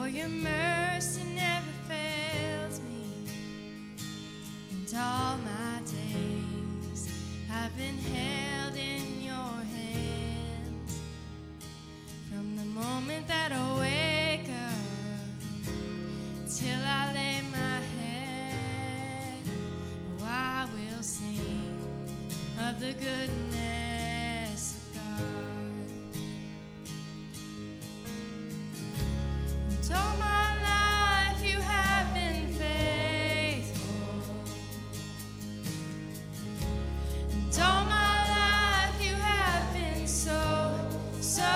For your mercy never fails me, and all my days have been held in your hands. From the moment that I wake up till I lay my head, oh, I will sing of the goodness of God. And all my life you have been faithful, and all my life you have been so, so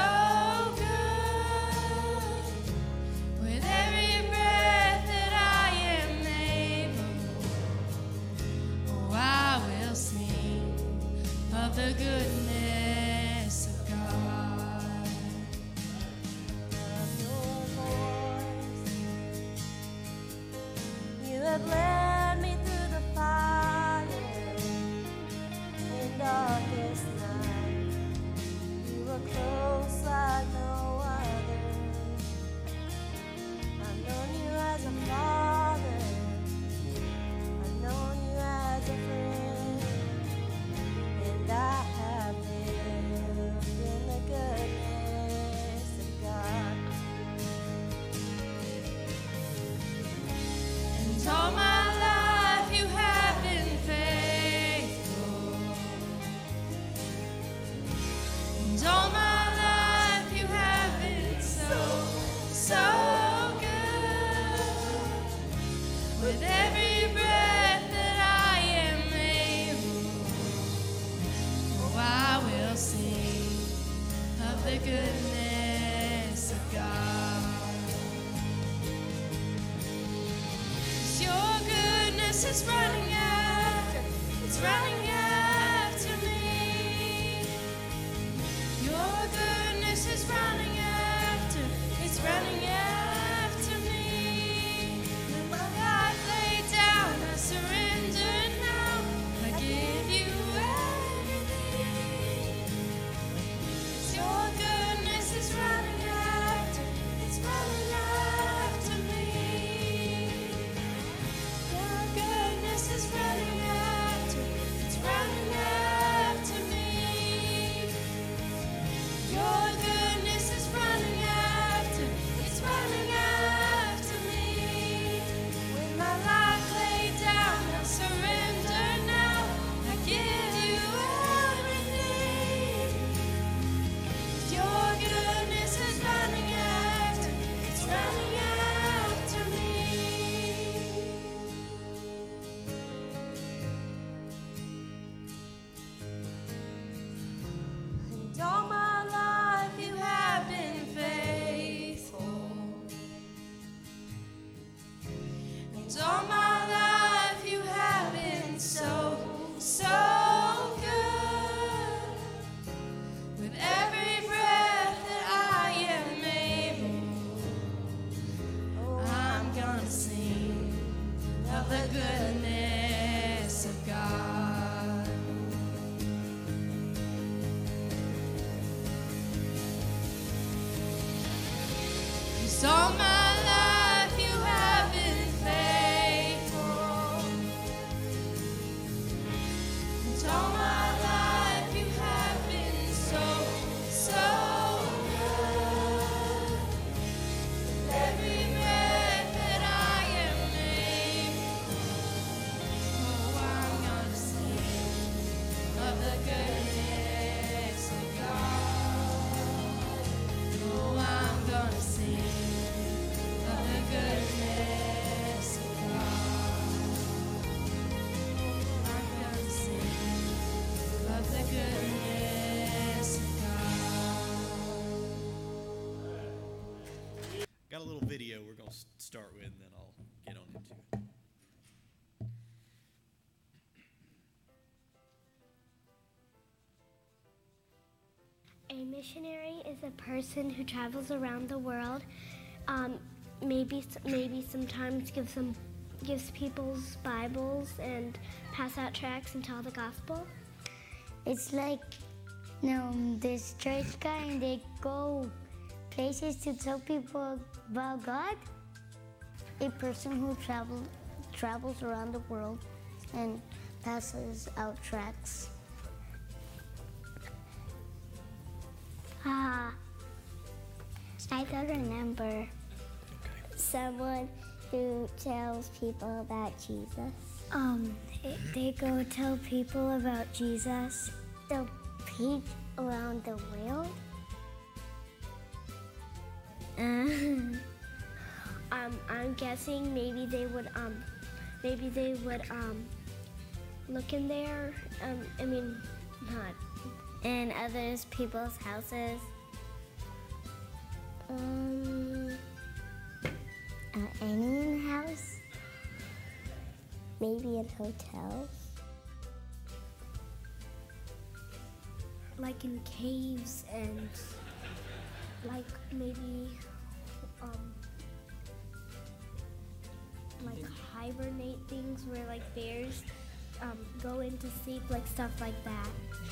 good. With every breath that I am able, oh, I will sing of the goodness of God. Of your voice, you have led me through the fire in darkest night. You were close like no other. I've known you as a father. I've known you as a friend. And I have lived in the goodness of God. And all my life you have been faithful, and all my life you have been so, so good. With every breath that I am able, oh, I will sing of the goodness of God. 'Cause your goodness is running after, it's running after me. Your goodness is running after, it's running after me. With my life laid down, I surrender now. I give you everything. 'Cause your goodness is running after, it's running after me. Your goodness is running after, it's running after me. Your goodness is running after, it's running after me. With my life laid down, I surrender now. I give you everything. Your goodness is running after, it's running after me. And all my life you have been faithful, and all my life you have been so, so good. With every breath that I am able, oh, I'm gonna sing of the goodness of God. 'Cause all my life you have been faithful, and all my life you have been so, so good. With every breath that I am able, oh, I'm gonna sing of the goodness of God. Oh, I'm gonna sing of the goodness of God. I'm gonna sing of the goodness of God. Got a little video we're going to start with, and then I'll get on into it. A missionary is a person who travels around the world. Maybe sometimes gives people's Bibles and pass out tracts and tell the gospel. It's like this church guy and they go Places to tell people about God. A person who travels around the world and passes out tracts. I don't remember. Someone who tells people about Jesus. They go tell people about Jesus. The page around the world. I'm guessing maybe they would look in there. Not In others people's houses. alien house. Maybe in hotels. Like in caves and like maybe like hibernate things where like bears go into sleep, like stuff like that.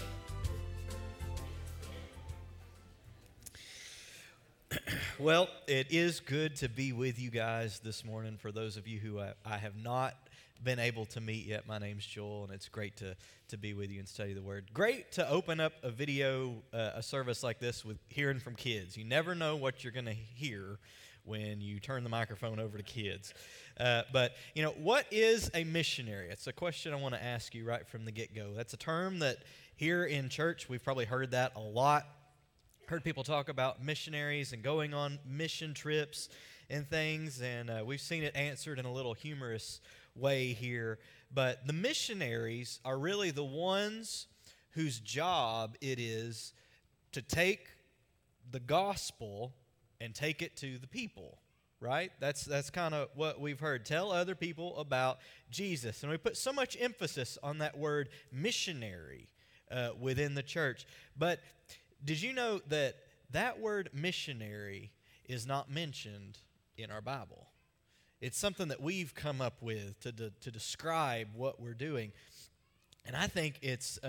Well, it is good to be with you guys this morning. For those of you who I have not been able to meet yet, my name's Joel, and it's great to be with you and study the Word. Great to open up a video, a service like this with hearing from kids. You never know what you're going to hear when you turn the microphone over to kids. But, what is a missionary? It's a question I want to ask you right from the get-go. That's a term that here in church, we've probably heard that a lot. Heard people talk about missionaries and going on mission trips and things, and we've seen it answered in a little humorous way here. But the missionaries are really the ones whose job it is to take the gospel and take it to the people, right? That's kind of what we've heard. Tell other people about Jesus. And we put so much emphasis on that word missionary within the church. But did you know that word missionary is not mentioned in our Bible? It's something that we've come up with to describe what we're doing. And I think it's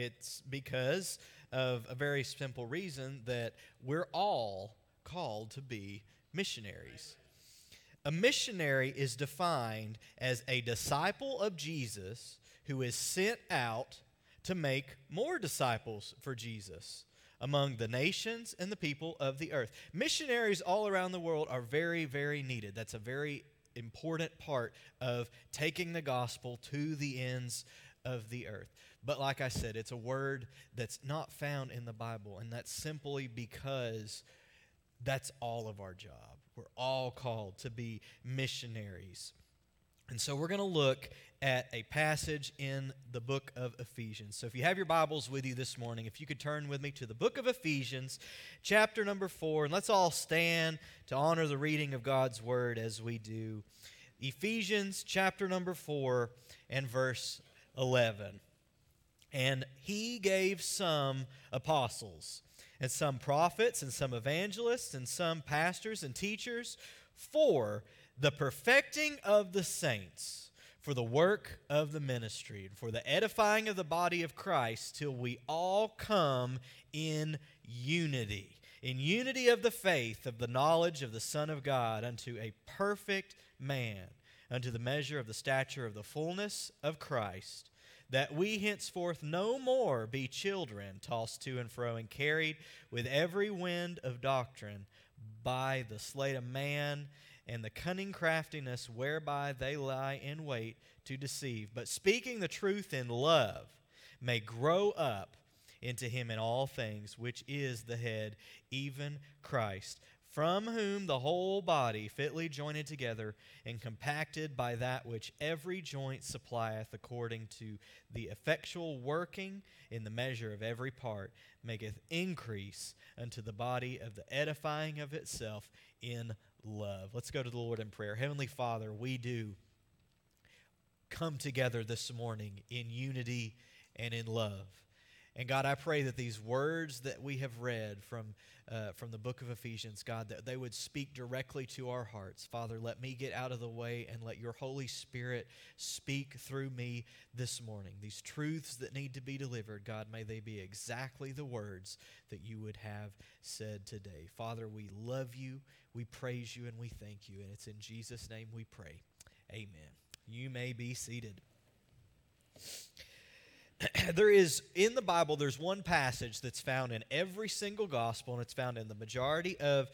because of a very simple reason, that we're all called to be missionaries. A missionary is defined as a disciple of Jesus who is sent out to make more disciples for Jesus among the nations and the people of the earth. Missionaries all around the world are very, very needed. That's a very important part of taking the gospel to the ends of the earth. But like I said, it's a word that's not found in the Bible, and that's simply because that's all of our job. We're all called to be missionaries. And so we're going to look at a passage in the book of Ephesians. So if you have your Bibles with you this morning, if you could turn with me to the book of Ephesians, chapter number 4, and let's all stand to honor the reading of God's word as we do. Ephesians chapter number 4 and verse 11. And he gave some apostles, and some prophets, and some evangelists, and some pastors and teachers for the perfecting of the saints, for the work of the ministry, and for the edifying of the body of Christ, till we all come in unity of the faith, of the knowledge of the Son of God, unto a perfect man, unto the measure of the stature of the fullness of Christ, that we henceforth no more be children, tossed to and fro and carried with every wind of doctrine by the sleight of man and the cunning craftiness whereby they lie in wait to deceive, but speaking the truth in love, may grow up into him in all things, which is the head, even Christ, from whom the whole body fitly joined together and compacted by that which every joint supplieth, according to the effectual working in the measure of every part, maketh increase unto the body of the edifying of itself in love. Let's go to the Lord in prayer. Heavenly Father, we do come together this morning in unity and in love. And God, I pray that these words that we have read from the book of Ephesians, God, that they would speak directly to our hearts. Father, let me get out of the way and let your Holy Spirit speak through me this morning. These truths that need to be delivered, God, may they be exactly the words that you would have said today. Father, we love you, we praise you, and we thank you. And it's in Jesus' name we pray. Amen. You may be seated. There is, in the Bible, there's one passage that's found in every single gospel, and it's found in the majority of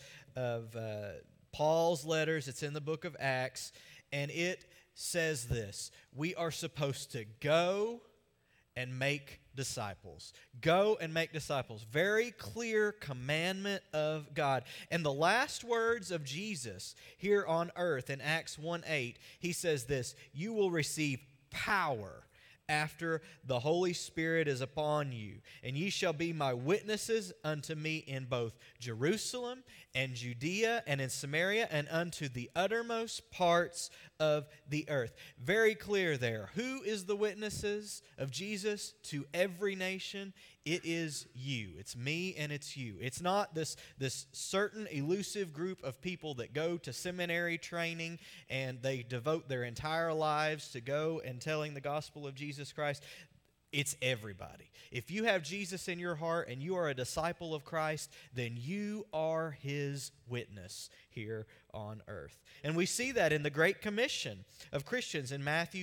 Paul's letters. It's in the book of Acts, and it says this: we are supposed to go and make disciples. Go and make disciples. Very clear commandment of God. And the last words of Jesus here on earth in Acts 1:8, he says this: you will receive power after the Holy Spirit is upon you, and ye shall be my witnesses unto me in both Jerusalem and Judea and in Samaria and unto the uttermost parts of the earth. Very clear there. Who is the witnesses of Jesus to every nation? It is you. It's me and it's you. It's not this certain elusive group of people that go to seminary training and they devote their entire lives to go and telling the gospel of Jesus Christ. It's everybody. If you have Jesus in your heart and you are a disciple of Christ, then you are his witness here on earth. And we see that in the Great Commission of Christians in Matthew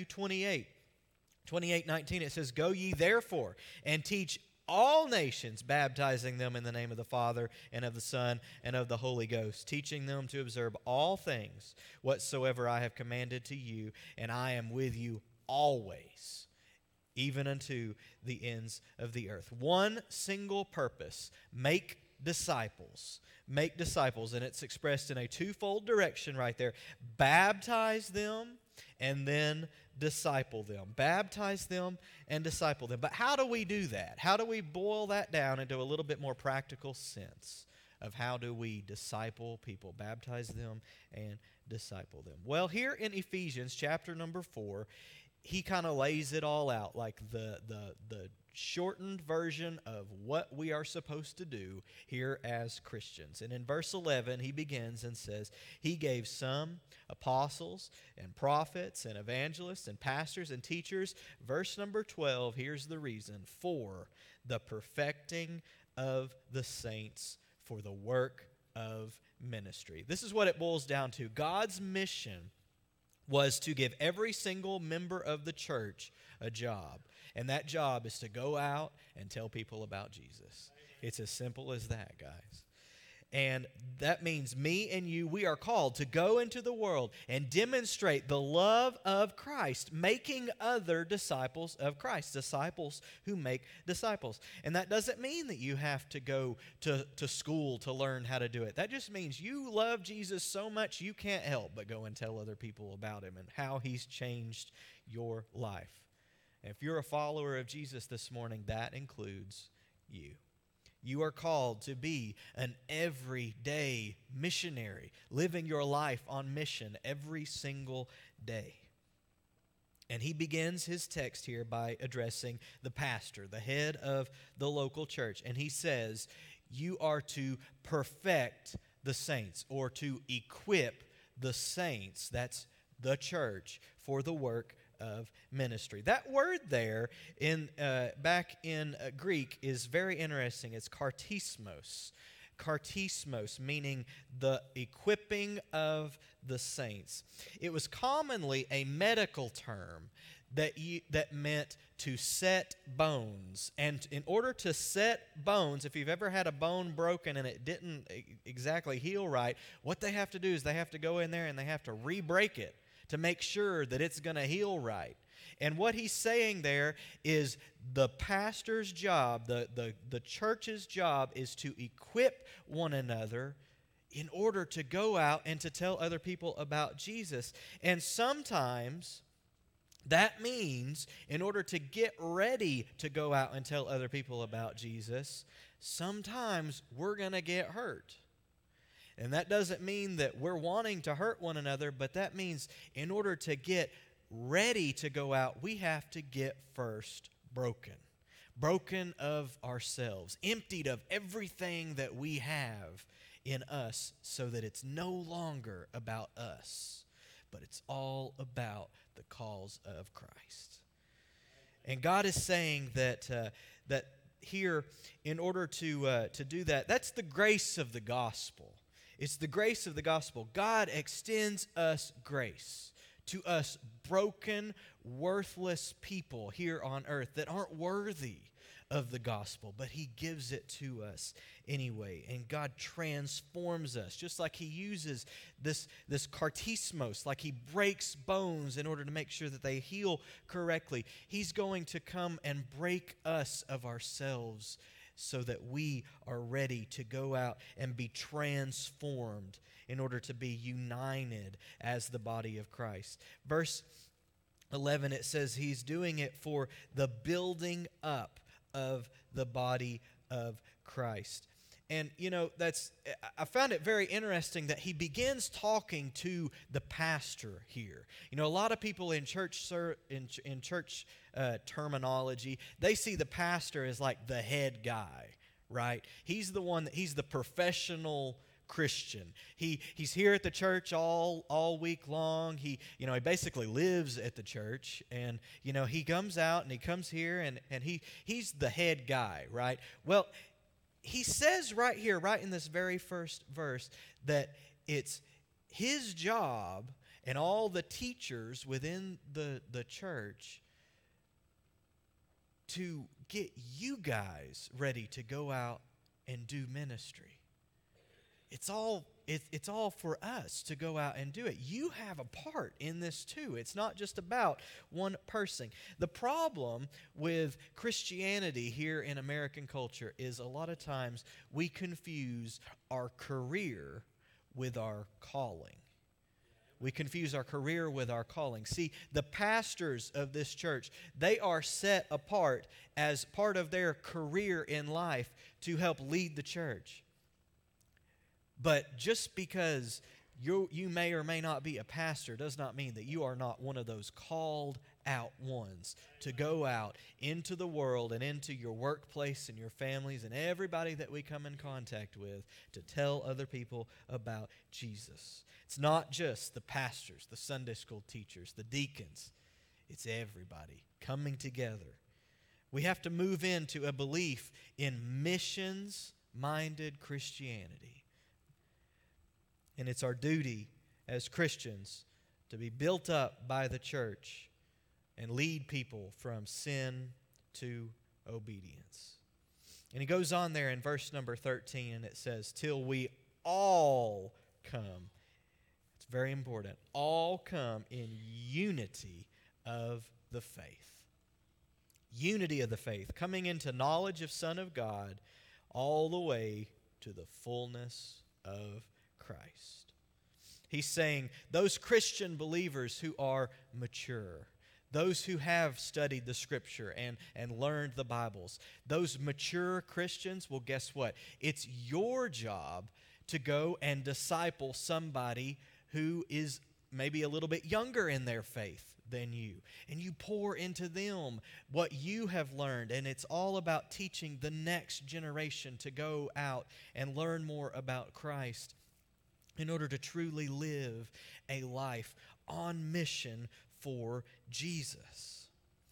28:19. It says, go ye therefore and teach all nations, baptizing them in the name of the Father and of the Son and of the Holy Ghost, teaching them to observe all things whatsoever I have commanded to you, and I am with you always, even unto the ends of the earth. One single purpose: make disciples. Make disciples, and it's expressed in a twofold direction right there. Baptize them and then disciple them. Baptize them and disciple them. But how do we do that? How do we boil that down into a little bit more practical sense of how do we disciple people, baptize them and disciple them? Well, here in Ephesians chapter number 4, he kind of lays it all out, like the shortened version of what we are supposed to do here as Christians. And in verse 11, he begins and says, he gave some apostles and prophets and evangelists and pastors and teachers. Verse number 12, here's the reason: for the perfecting of the saints, for the work of ministry. This is what it boils down to. God's mission was to give every single member of the church a job. And that job is to go out and tell people about Jesus. It's as simple as that, guys. And that means me and you, we are called to go into the world and demonstrate the love of Christ, making other disciples of Christ, disciples who make disciples. And that doesn't mean that you have to go to school to learn how to do it. That just means you love Jesus so much you can't help but go and tell other people about him and how he's changed your life. And if you're a follower of Jesus this morning, that includes you. You are called to be an everyday missionary, living your life on mission every single day. And he begins his text here by addressing the pastor, the head of the local church. And he says, you are to perfect the saints, or to equip the saints, that's the church, for the work of ministry. That word there in back in Greek is very interesting. It's kartismos. Kartismos, meaning the equipping of the saints. It was commonly a medical term that meant to set bones. And in order to set bones, if you've ever had a bone broken and it didn't exactly heal right, what they have to do is they have to go in there and they have to re-break it to make sure that it's going to heal right. And what he's saying there is the pastor's job, the church's job, is to equip one another in order to go out and to tell other people about Jesus. And sometimes that means in order to get ready to go out and tell other people about Jesus, sometimes we're going to get hurt. And that doesn't mean that we're wanting to hurt one another, but that means in order to get ready to go out, we have to get first broken. broken of ourselves, emptied of everything that we have in us, so that it's no longer about us, but it's all about the cause of Christ. And God is saying that here, in order to do that, that's the grace of the gospel. It's the grace of the gospel. God extends us grace to us broken, worthless people here on earth that aren't worthy of the gospel, but He gives it to us anyway. And God transforms us, just like He uses this cartismos, like He breaks bones in order to make sure that they heal correctly. He's going to come and break us of ourselves so that we are ready to go out and be transformed in order to be united as the body of Christ. Verse 11, it says He's doing it for the building up of the body of Christ. And, I found it very interesting that He begins talking to the pastor here. A lot of people in church terminology, they see the pastor as like the head guy, right? He's the one he's the professional Christian. He's here at the church all week long. He basically lives at the church, and he comes out and he comes here and he's the head guy, right? Well, he says right here, right in this very first verse, that it's his job and all the teachers within the church to get you guys ready to go out and do ministry. It's all for us to go out and do it. You have a part in this too. It's not just about one person. The problem with Christianity here in American culture is a lot of times we confuse our career with our calling. We confuse our career with our calling. See, the pastors of this church, they are set apart as part of their career in life to help lead the church. But just because you may or may not be a pastor does not mean that you are not one of those called out ones to go out into the world and into your workplace and your families and everybody that we come in contact with to tell other people about Jesus. It's not just the pastors, the Sunday school teachers, the deacons. It's everybody coming together. We have to move into a belief in missions-minded Christianity. And it's our duty as Christians to be built up by the church and lead people from sin to obedience. And he goes on there in verse number 13, and it says, till we all come. It's very important. All come in unity of the faith. Unity of the faith. Coming into knowledge of Son of God all the way to the fullness of Christ. He's saying those Christian believers who are mature, those who have studied the Scripture and learned the Bibles, those mature Christians, well, guess what? It's your job to go and disciple somebody who is maybe a little bit younger in their faith than you. And you pour into them what you have learned. And it's all about teaching the next generation to go out and learn more about Christ in order to truly live a life on mission for Jesus.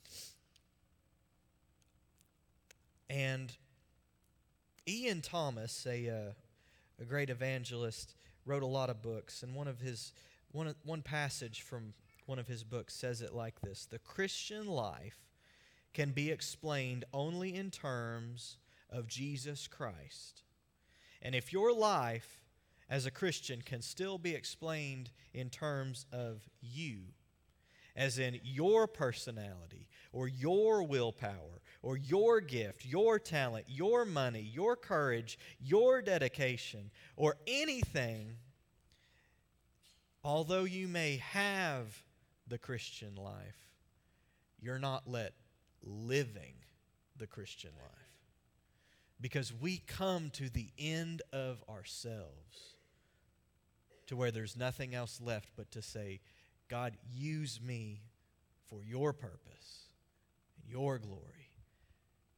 And Ian Thomas, a great evangelist, wrote a lot of books, and one passage from one of his books says it like this: the Christian life can be explained only in terms of Jesus Christ. And if your life as a Christian can still be explained in terms of you, as in your personality or your willpower or your gift, your talent, your money, your courage, your dedication, or anything, although you may have the Christian life, you're not living the Christian life. Because we come to the end of ourselves to where there's nothing else left but to say, God, use me for your purpose and your glory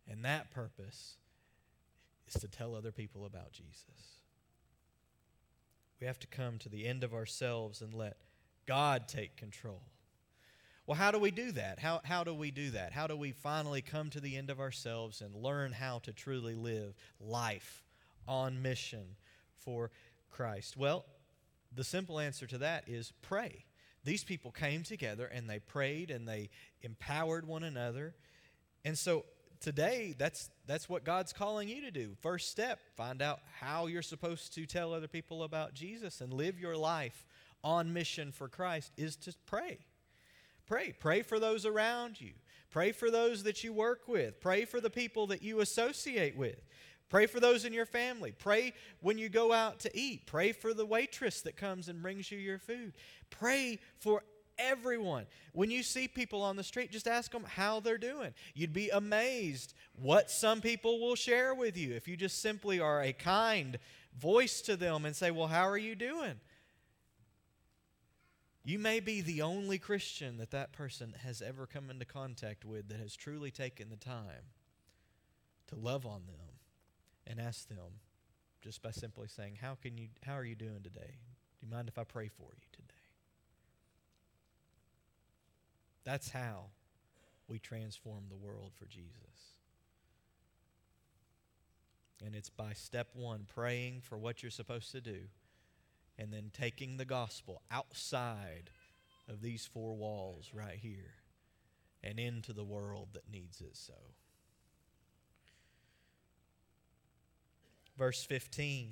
And that purpose is to tell other people about Jesus. We have to come to the end of ourselves and let God take control. Well, how do we do that? How do we do that? How do we finally come to the end of ourselves and learn how to truly live life on mission for Christ? Well, the simple answer to that is pray. These people came together and they prayed and they empowered one another. And so today, that's what God's calling you to do. First step, find out how you're supposed to tell other people about Jesus and live your life on mission for Christ is to pray. Pray. Pray for those around you. Pray for those that you work with. Pray for the people that you associate with. Pray for those in your family. Pray when you go out to eat. Pray for the waitress that comes and brings you your food. Pray for everyone. When you see people on the street, just ask them how they're doing. You'd be amazed what some people will share with you if you just simply are a kind voice to them and say, well, how are you doing? You may be the only Christian that person has ever come into contact with that has truly taken the time to love on them and ask them just by simply saying, how are you doing today? Do you mind if I pray for you today? That's how we transform the world for Jesus. And it's by step one, praying for what you're supposed to do, and then taking the gospel outside of these four walls right here and into the world that needs it so. Verse 15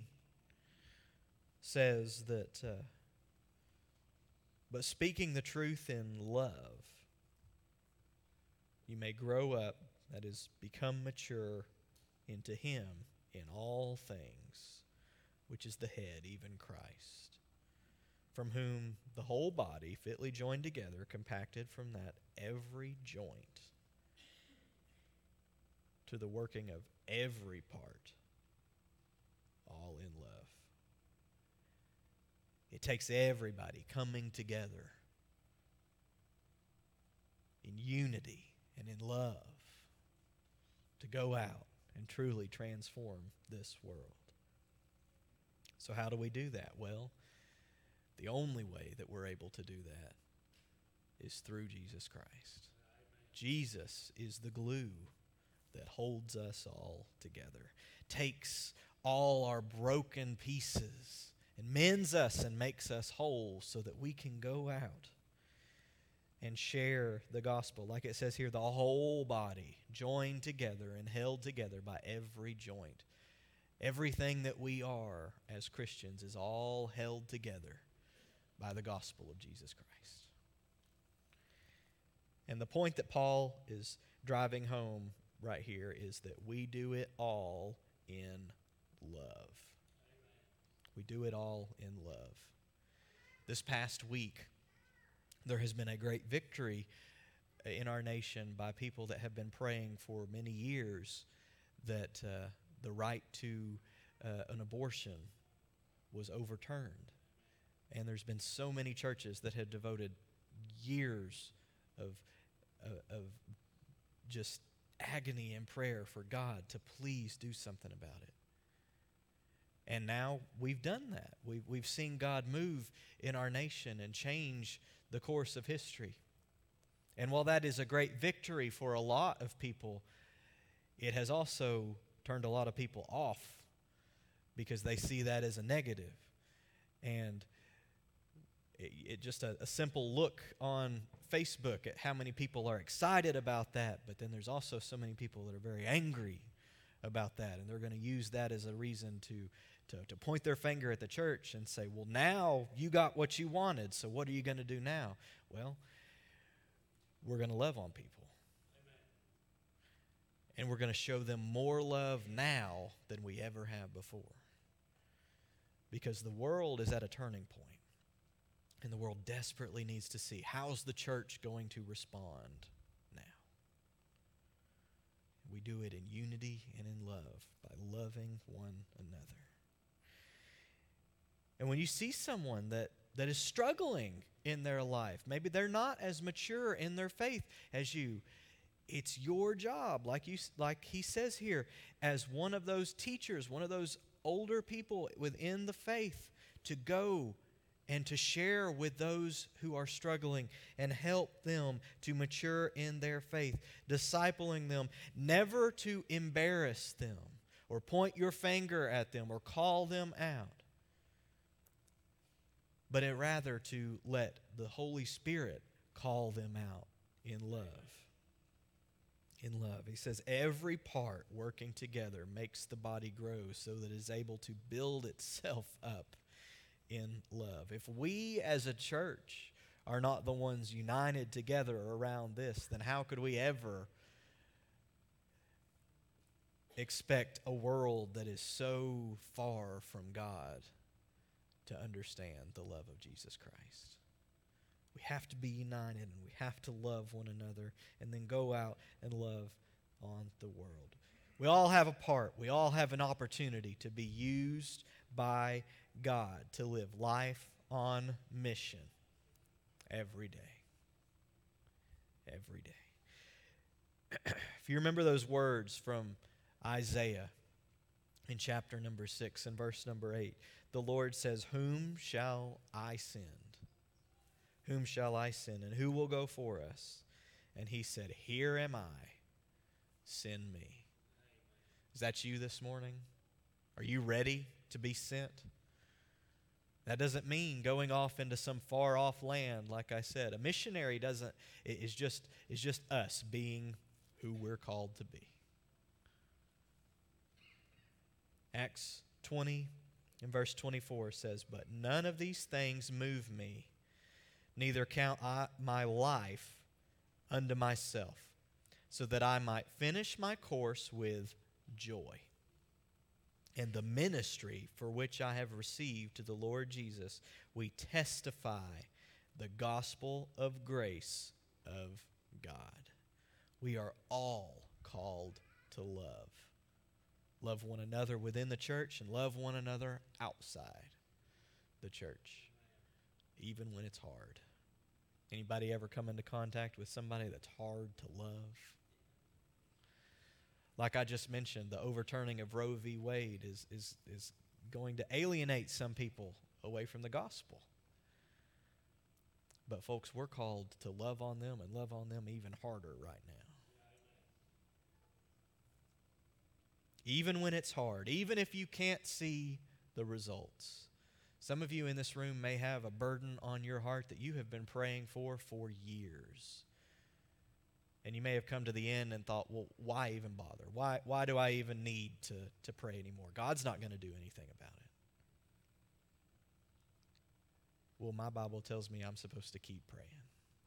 says that, but speaking the truth in love, you may grow up, that is, become mature into Him in all things, which is the head, even Christ, from whom the whole body, fitly joined together, compacted from that every joint to the working of every part, all in love. It takes everybody coming together in unity and in love to go out and truly transform this world. So how do we do that? Well, the only way that we're able to do that is through Jesus Christ. Jesus is the glue that holds us all together, takes all our broken pieces and mends us and makes us whole so that we can go out and share the gospel. Like it says here, the whole body joined together and held together by every joint. Everything that we are as Christians is all held together by the gospel of Jesus Christ. And the point that Paul is driving home right here is that we do it all in love. We do it all in love. This past week, there has been a great victory in our nation by people that have been praying for many years that the right to an abortion was overturned. And there's been so many churches that have devoted years of just agony and prayer for God to please do something about it. And now we've done that. We've seen God move in our nation and change the course of history. And while that is a great victory for a lot of people, it has also turned a lot of people off because they see that as a negative. And it just a simple look on Facebook at how many people are excited about that, but then there's also so many people that are very angry about that, and they're going to use that as a reason to point their finger at the church and say, well, now you got what you wanted, so what are you going to do now? Well, we're going to love on people. Amen. And we're going to show them more love now than we ever have before. Because the world is at a turning point. And the world desperately needs to see, how's the church going to respond now? We do it in unity and in love by loving one another. And when you see someone that is struggling in their life, maybe they're not as mature in their faith as you, It's your job, like he says here, as one of those teachers, one of those older people within the faith, to go and to share with those who are struggling and help them to mature in their faith, discipling them, never to embarrass them or point your finger at them or call them out, but rather to let the Holy Spirit call them out in love. In love. He says, every part working together makes the body grow so that it is able to build itself up in love. If we as a church are not the ones united together around this, then how could we ever expect a world that is so far from God to understand the love of Jesus Christ? We have to be united, and we have to love one another, and then go out and love on the world. We all have a part. We all have an opportunity to be used by God to live life on mission every day. Every day. If you remember those words from Isaiah in chapter number 6 and verse number 8, the Lord says, "Whom shall I send? Whom shall I send, and who will go for us?" And he said, "Here am I, send me." Is that you this morning? Are you ready to be sent? That doesn't mean going off into some far off land, like I said. A missionary is just us being who we're called to be. Acts 20 and verse 24 says, "But none of these things move me, neither count I my life unto myself, so that I might finish my course with joy, and the ministry for which I have received to the Lord Jesus, we testify the gospel of grace of God." We are all called to love. Love one another within the church and love one another outside the church, even when it's hard. Anybody ever come into contact with somebody that's hard to love? Like I just mentioned, the overturning of Roe v. Wade is going to alienate some people away from the gospel. But folks, we're called to love on them and love on them even harder right now. Even when it's hard, even if you can't see the results. Some of you in this room may have a burden on your heart that you have been praying for years. And you may have come to the end and thought, well, why even bother? Why do I even need to pray anymore? God's not going to do anything about it. Well, my Bible tells me I'm supposed to keep praying.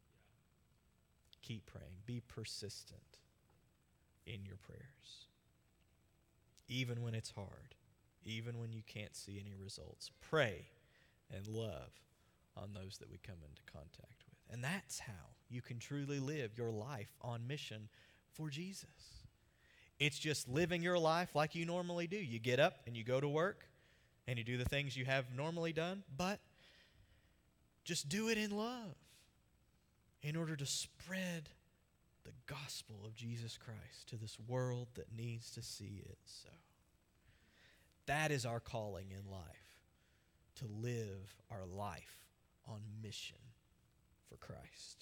Keep praying. Be persistent in your prayers. Even when it's hard. Even when you can't see any results. Pray and love on those that we come into contact with. And that's how you can truly live your life on mission for Jesus. It's just living your life like you normally do. You get up and you go to work and you do the things you have normally done, but just do it in love in order to spread the gospel of Jesus Christ to this world that needs to see it so. That is our calling in life, to live our life on mission for Christ.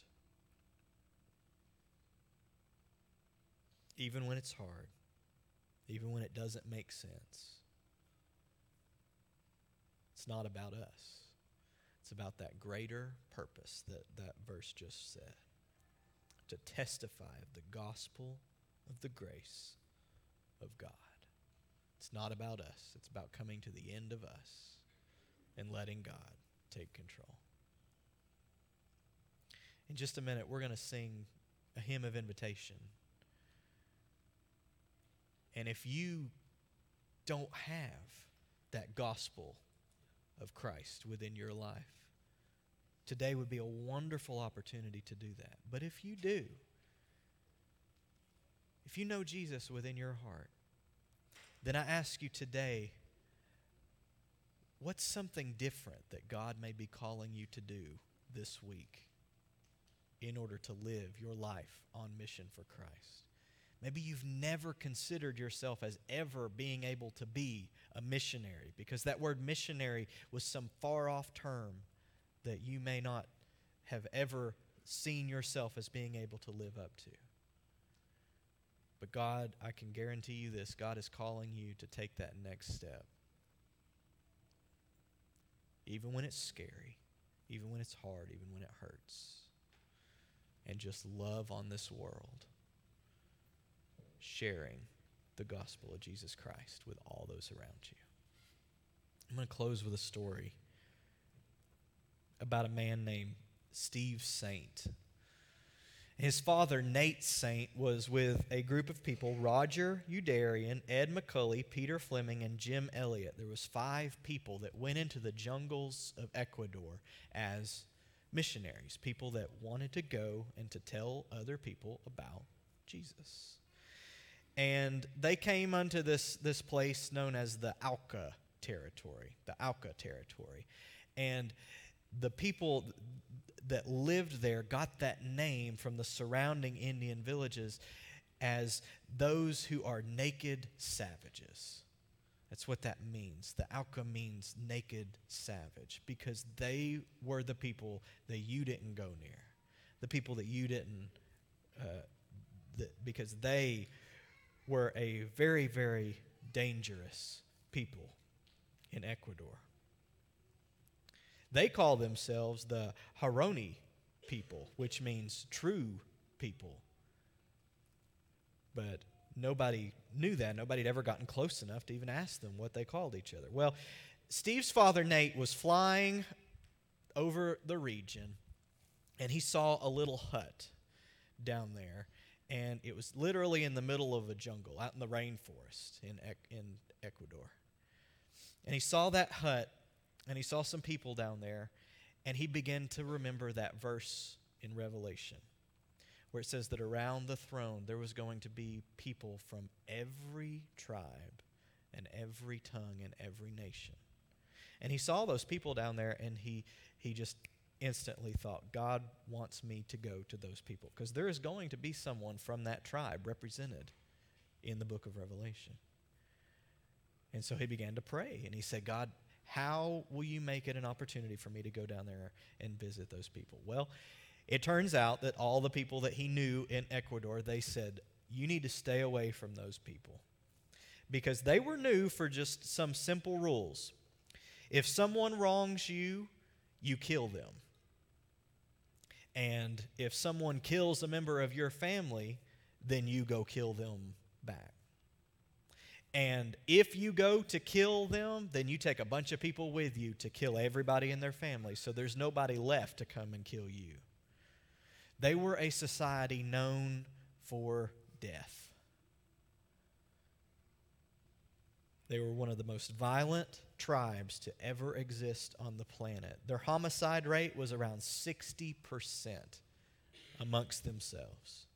Even when it's hard, even when it doesn't make sense. It's not about us. It's about that greater purpose that that verse just said. To testify of the gospel of the grace of God. It's not about us. It's about coming to the end of us and letting God take control. In just a minute, we're going to sing a hymn of invitation. And if you don't have that gospel of Christ within your life, today would be a wonderful opportunity to do that. But if you do, if you know Jesus within your heart, then I ask you today, what's something different that God may be calling you to do this week? in order to live your life on mission for Christ. Maybe you've never considered yourself as ever being able to be a missionary, because that word missionary was some far-off term that you may not have ever seen yourself as being able to live up to. But God, I can guarantee you this, God is calling you to take that next step. Even when it's scary, even when it's hard, even when it hurts. And just love on this world, sharing the gospel of Jesus Christ with all those around you. I'm going to close with a story about a man named Steve Saint. His father, Nate Saint, was with a group of people: Roger Udarian, Ed McCulley, Peter Fleming, and Jim Elliott. There was 5 people that went into the jungles of Ecuador as missionaries, people that wanted to go and to tell other people about Jesus. And they came unto this place known as the Auca territory, And the people that lived there got that name from the surrounding Indian villages as those who are naked savages. That's what that means. The Auca means naked savage, because they were the people that you didn't go near. The people that you didn't, because they were a very, very dangerous people in Ecuador. They call themselves the Haroni people, which means true people. But nobody knew that. Nobody had ever gotten close enough to even ask them what they called each other. Well, Steve's father, Nate, was flying over the region, and he saw a little hut down there. And it was literally in the middle of a jungle, out in the rainforest in Ecuador. And he saw that hut, and he saw some people down there, and he began to remember that verse in Revelation, where it says that around the throne there was going to be people from every tribe and every tongue and every nation. And he saw those people down there, and he just instantly thought, God wants me to go to those people, because there is going to be someone from that tribe represented in the book of Revelation. And so he began to pray, and he said, God, how will you make it an opportunity for me to go down there and visit those people? Well, it turns out that all the people that he knew in Ecuador, they said, you need to stay away from those people, because they were new for just some simple rules. If someone wrongs you, you kill them. And if someone kills a member of your family, then you go kill them back. And if you go to kill them, then you take a bunch of people with you to kill everybody in their family, so there's nobody left to come and kill you. They were a society known for death. They were one of the most violent tribes to ever exist on the planet. Their homicide rate was around 60% amongst themselves.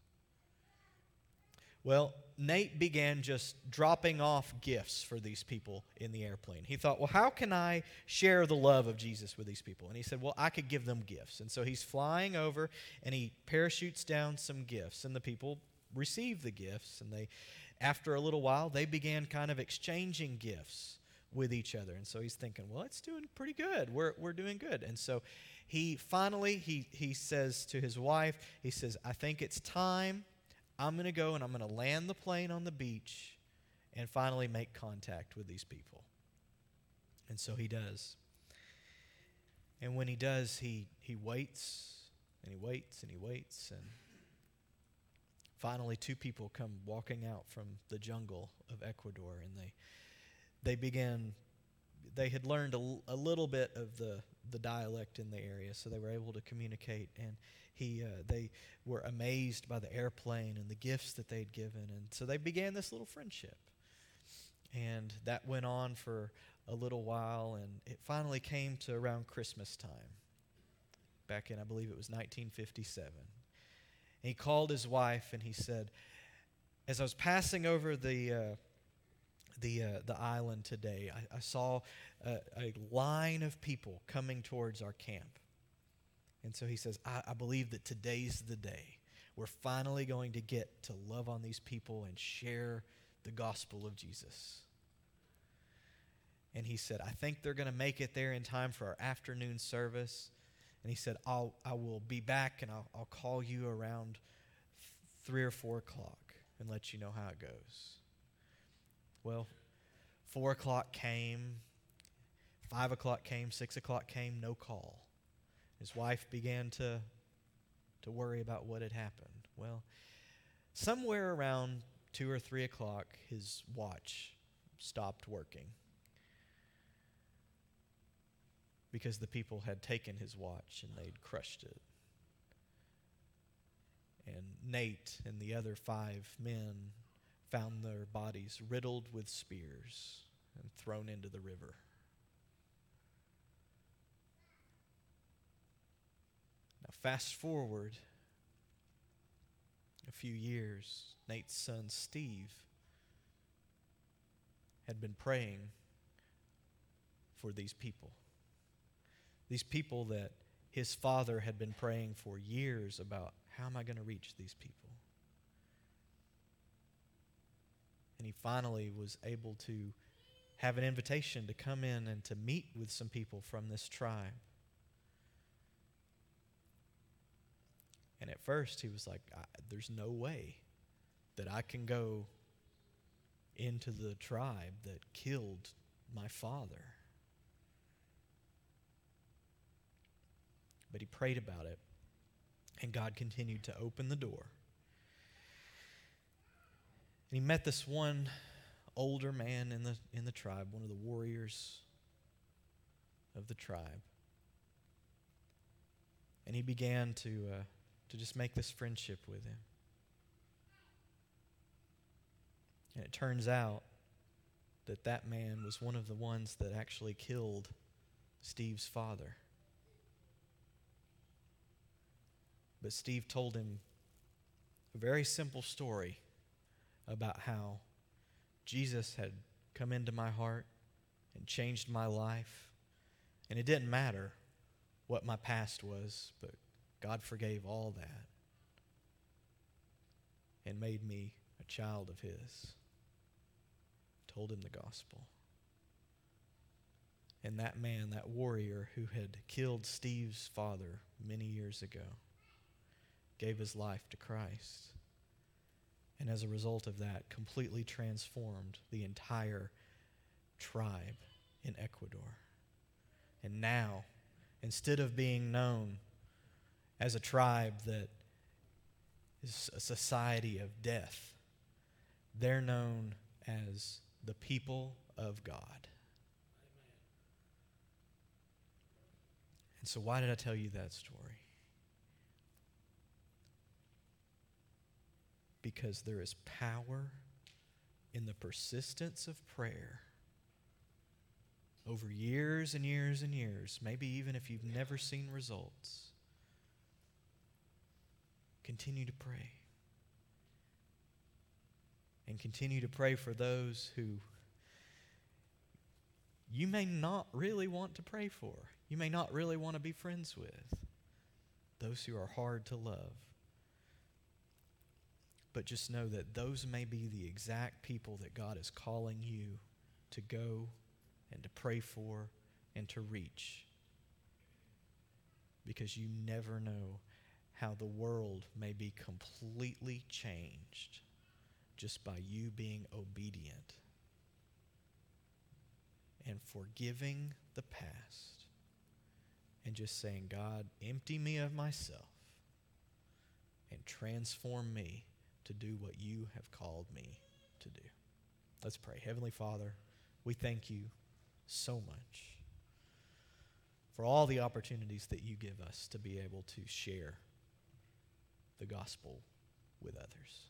Well, Nate began just dropping off gifts for these people in the airplane. He thought, well, how can I share the love of Jesus with these people? And he said, well, I could give them gifts. And so he's flying over, and he parachutes down some gifts, and the people receive the gifts, and after a little while, they began kind of exchanging gifts with each other. And so he's thinking, well, it's doing pretty good. We're doing good. And so he finally, he says to his wife, he says, I think it's time. I'm going to go and I'm going to land the plane on the beach and finally make contact with these people. And so he does. And when he does, he waits, and he waits, and he waits, and finally 2 people come walking out from the jungle of Ecuador, and they had learned a little bit of the dialect in the area, so they were able to communicate, and they were amazed by the airplane and the gifts that they'd given, and so they began this little friendship. And that went on for a little while, and it finally came to around Christmas time, back in, I believe it was 1957. And he called his wife, and he said, as I was passing over the island today, I saw a line of people coming towards our camp. And so he says, I believe that today's the day. We're finally going to get to love on these people and share the gospel of Jesus. And he said, I think they're going to make it there in time for our afternoon service. And he said, I will be back and I'll call you around 3 or 4 o'clock and let you know how it goes. Well, 4 o'clock came, 5 o'clock came, 6 o'clock came, no call. His wife began to worry about what had happened. Well, somewhere around 2 or 3 o'clock, his watch stopped working because the people had taken his watch and they'd crushed it. And Nate and the other 5 men found their bodies riddled with spears and thrown into the river. Now, fast forward a few years, Nate's son Steve had been praying for these people. These people that his father had been praying for years about, how am I going to reach these people? And he finally was able to have an invitation to come in and to meet with some people from this tribe. And at first he was like, there's no way that I can go into the tribe that killed my father. But he prayed about it, and God continued to open the door. And he met this one older man in the tribe, one of the warriors of the tribe. And he began to just make this friendship with him. And it turns out that that man was one of the ones that actually killed Steve's father. But Steve told him a very simple story about how Jesus had come into my heart and changed my life. And it didn't matter what my past was, but God forgave all that and made me a child of His. Told him the gospel. And that man, that warrior who had killed Steve's father many years ago, gave his life to Christ. And as a result of that, completely transformed the entire tribe in Ecuador. And now, instead of being known as a tribe that is a society of death, they're known as the people of God. And so why did I tell you that story? Because there is power in the persistence of prayer over years and years and years, maybe even if you've never seen results. Continue to pray. And continue to pray for those who you may not really want to pray for. You may not really want to be friends with. Those who are hard to love. But just know that those may be the exact people that God is calling you to go and to pray for and to reach. Because you never know how the world may be completely changed just by you being obedient and forgiving the past and just saying, God, empty me of myself and transform me to do what you have called me to do. Let's pray. Heavenly Father, we thank you so much for all the opportunities that you give us to be able to share the gospel with others.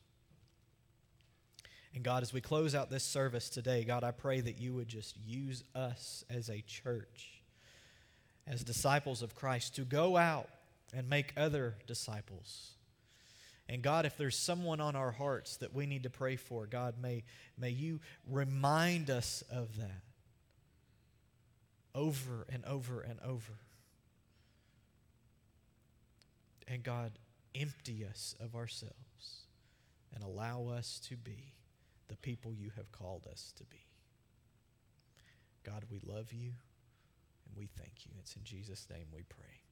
And God, as we close out this service today, God, I pray that you would just use us as a church, as disciples of Christ, to go out and make other disciples. And God, if there's someone on our hearts that we need to pray for, God, may you remind us of that over and over and over. And God, empty us of ourselves and allow us to be the people you have called us to be. God, we love you and we thank you. It's in Jesus' name we pray.